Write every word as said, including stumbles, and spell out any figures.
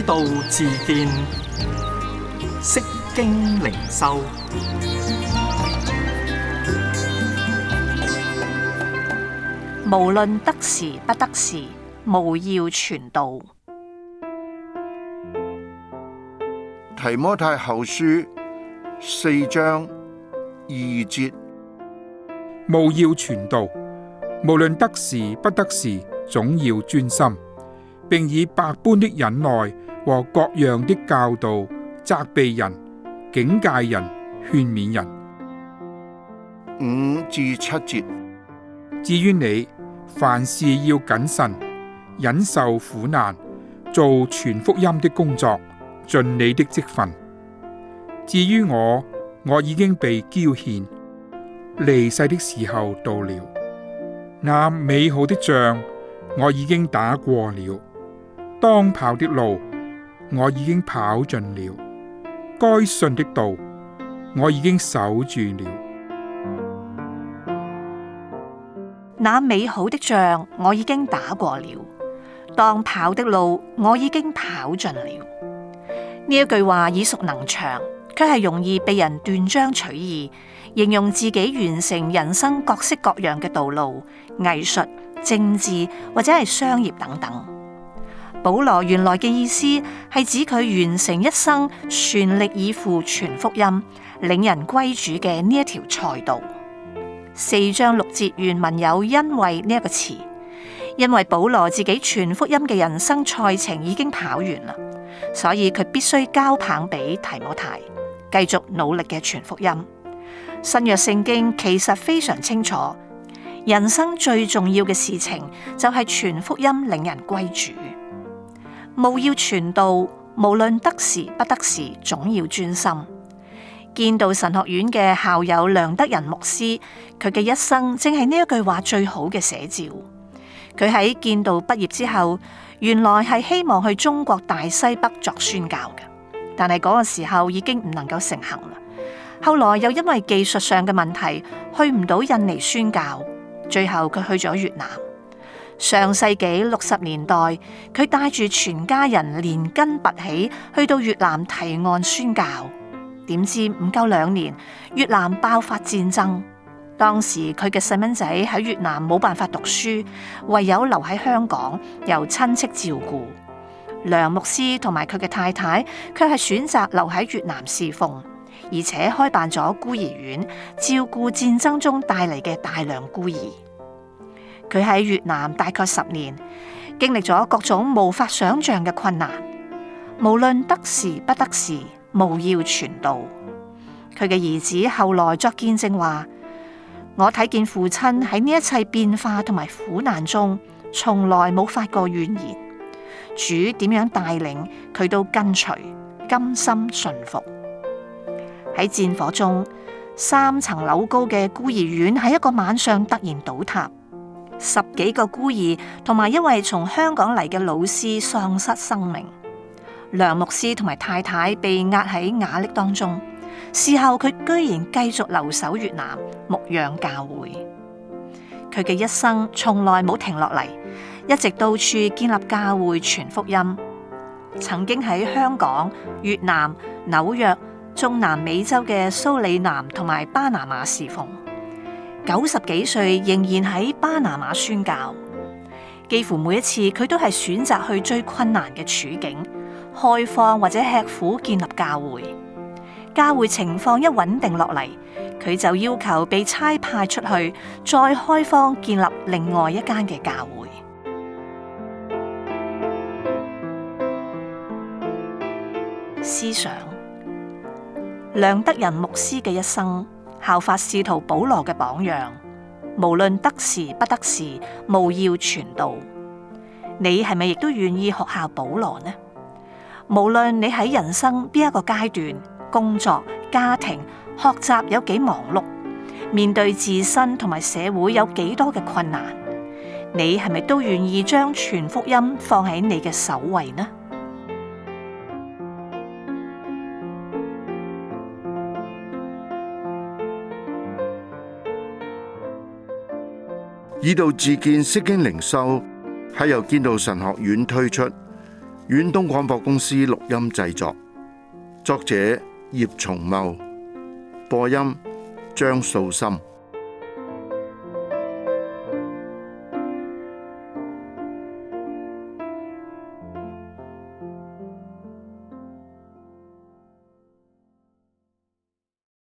道自見，釋經靈修。 無論得時不得時，務要傳道。 提摩太後書四章二節， 務要傳道，無論得時不得時，總要專心，並以百般的忍耐和各樣的教導責備人、警戒人、勸勉人。 五至七節， 至於你，凡事要謹慎，忍受苦難，做傳福音的工作，盡你的職分。至於我，我已經被澆獻，離世的時候到了。那美好的仗，我已經打過了；當跑的路，我已經跑盡了；該信的道，我已經守住了。 那美好的仗，我已經打過了；當跑的路，我已經跑盡了。呢一句話耳熟能詳，卻係容易被人斷章取義，形容自己完成人生各式各樣嘅道路、藝術、政治或者係商業等等。保羅原來嘅意思係指佢完成一生全力以赴傳福音、領人歸主嘅呢一條賽道。四章六節原文有因為呢一個詞，因為保羅自己傳福音嘅人生賽程已經跑完啦，所以佢必須交棒俾提摩太，繼續努力嘅傳福音。新約聖經其實非常清楚，人生最重要嘅事情就係傳福音領人歸主。務要傳道，無論得時不得時，總要專心。建道神學院嘅校友梁德仁牧師，佢嘅一生正係呢一句話最好嘅寫照。佢喺建道畢業之後，原來係希望去中國大西北作宣教嘅，但係嗰個時候已經唔能夠成行啦。後來又因為技術上嘅問題，去唔到印尼宣教，最後佢去咗越南。上世紀六十年代，佢帶住全家人連根拔起，去到越南堤岸宣教。點知唔夠兩年，越南爆發戰爭。當時佢嘅細蚊仔喺越南冇辦法讀書，唯有留喺香港，由親戚照顧。梁牧師同埋佢嘅太太卻係選擇留喺越南侍奉，而且開辦咗孤兒院，照顧戰爭中帶嚟嘅大量孤兒。佢喺越南大概十年，經歷咗各種無法想象嘅困難，無論得時不得時，務要傳道。佢嘅兒子後來作見證話：我睇見父親喺呢一切變化同埋苦難中，從來冇發過怨言。主點樣帶領，佢都跟隨，甘心順服。喺戰火中，三層樓高嘅孤兒院喺一個晚上突然倒塌，十幾個孤兒同埋因為從香港嚟嘅老師喪失生命。梁牧師同埋太太被壓喺瓦礫當中，事後佢居然繼續留守越南牧養教會。佢嘅一生從來冇停落嚟，一直到處建立教會傳福音。曾經喺香港、越南、紐約、中南美洲嘅蘇里南同埋巴拿馬侍奉。九十幾歲仍然喺巴拿馬宣教，幾乎每一次佢都係選擇去最困難嘅處境，開荒或者吃苦建立教會。教會情況一穩定落嚟，佢就要求被差派出去，再開荒建立另外一間嘅教會。思想梁德仁牧師嘅一生，效法使徒保羅嘅榜樣，無論得時不得時，務要傳道。你係咪亦都願意學效保羅呢？無論你喺人生邊一個階段，工作、家庭、學習有幾忙碌，面對自身同埋社會有幾多嘅困難，你係咪都願意將傳福音放喺你嘅首位呢？ 以道自見釋經靈修係由建道神學院推出， 遠東廣播公司錄音製作，作者葉松茂，播音張素心。